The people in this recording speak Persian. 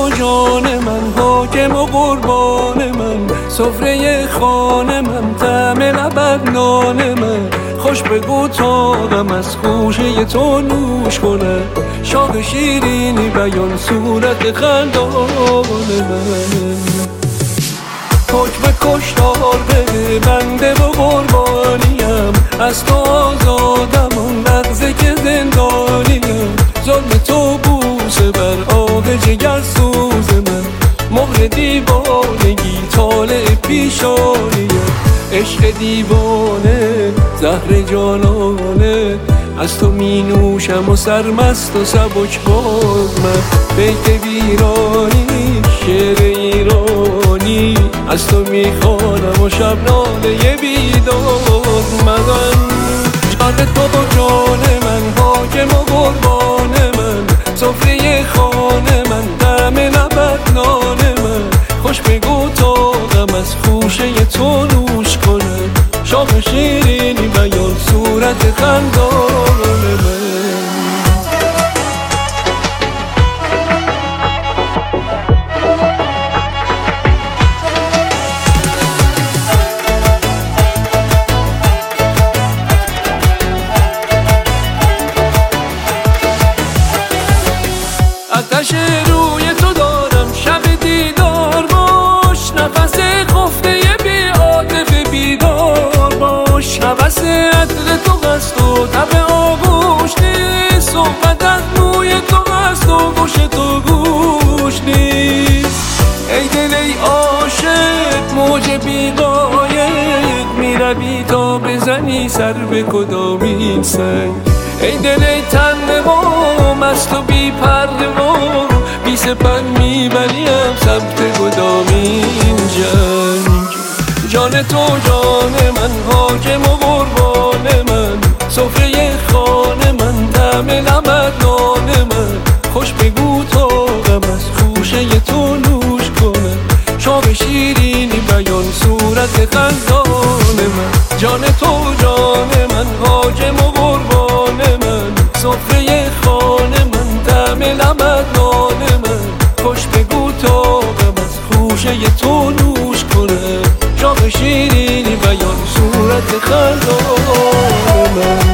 تو جان من، حاکم و قربان من، سفره خانه من، طعم لبت نان من. خوش بگو تا غم از خوشه تو نوش کنه، شاه شیرینی بیان صورت خندان من. حکم کشتار بده بنده و قربانیم، از تو آزادم اون لحظه که زندانیم. ظلم تو بوسه بر آه جگر سوز من، مهر دیوانگی طالع پیشانیم. عشق دیوانه زهر جانانه، از تو می نوشم و سرمست و سبک باز من. بیت ویرانی شعر ایرانی، از تو می خوانم و شب ناله بیدار من. جان تو و جان من، حاکم و قربان من، سفره خانه من، طعم لبت نان من. خوش بگو تا غم از خوشه تو نوش کنه، شاه شیرینی بیان صورت خندان من. آتش روی تو دارم شب دیدار باش، نفس خفته بی عاطفه بیدار باش. نفس عطر تو هست و تب آغوش نیست، صحبت از موی تو هست و گوش تو گوش نیست. ای دل ای عاشق موج بی‌قایق، میروی تا بزنی سر به کدامین سنگ. ای دل ای تنها مست و بی پروا، بی سپر میبریم سمت کدامین جنگ. جان تو جان من، حاکم و قربان من، سفره خانه من، طعم لبت نان من. خوش بگو تا غم از خوشه تو نوش کنه، شاه شیرینی بیان صورت خندان من. جان تو جان من، حاکم و قربان من، سفره خانه من، طعم لبت نان من. خوش بگو تا غم از خوشه تو نوش کنه، شاه شیرینی بیان صورت خندان من.